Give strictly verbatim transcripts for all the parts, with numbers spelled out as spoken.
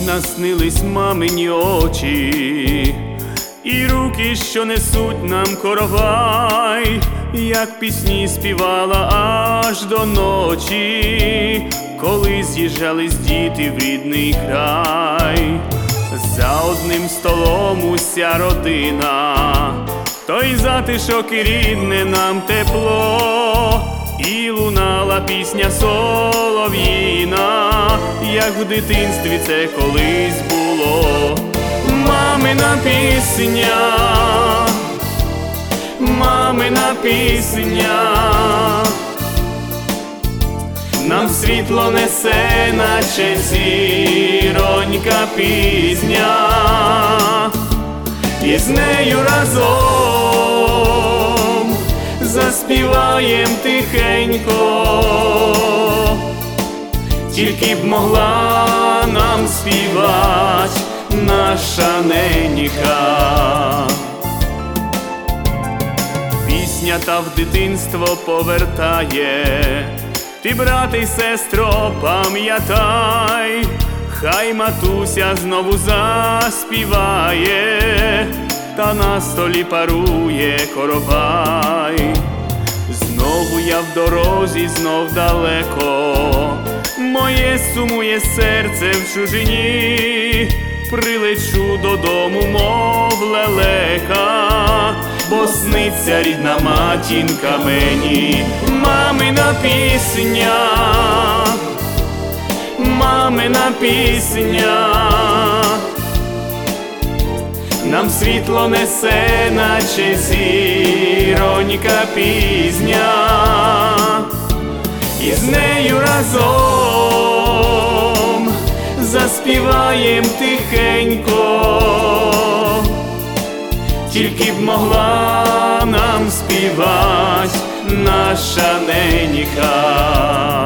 наснились мамині очі, і руки, що несуть нам коровай, як пісні співала аж до ночі, коли з'їжджались діти в рідний край. За одним столом уся родина, той затишок і рідне нам тепло, і лунала пісня солов'їна, як в дитинстві це колись було. Мамина пісня, мамина пісня, нам світло несе, наче зіронька пізня, і з нею разом заспіваєм тихенько. Тільки б могла нам співать наша ненька. Пісня та в дитинство повертає, ти, брате й сестро, пам'ятай, хай матуся знову заспіває, та на столі парує коровай. Знову я в дорозі, знов далеко, моє сумує серце в чужині, прилечу додому, мов лелека, бо сниться рідна матінка мені. Мамина пісня, мамина пісня, нам світло несе, наче зіронька пізня, і з нею разом заспіваєм тихенько. Тільки б могла нам співать наша ненька.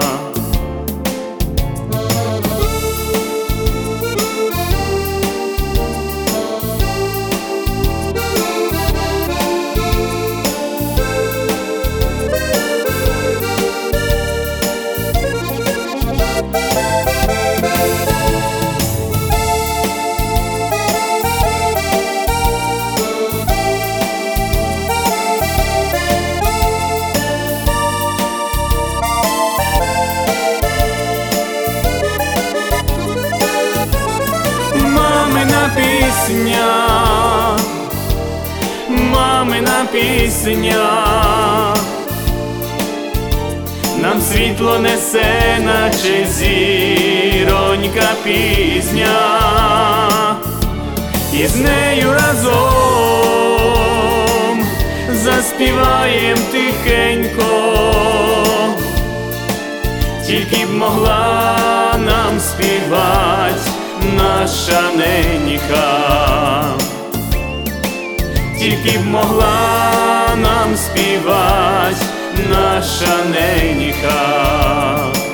Мамина пісня, мамина пісня, нам світло несе, наче зіронька пізня, і з нею разом заспіваєм тихенько. Тільки б могла нам співать наша ненька, тільки б могла нам співать наша ненька.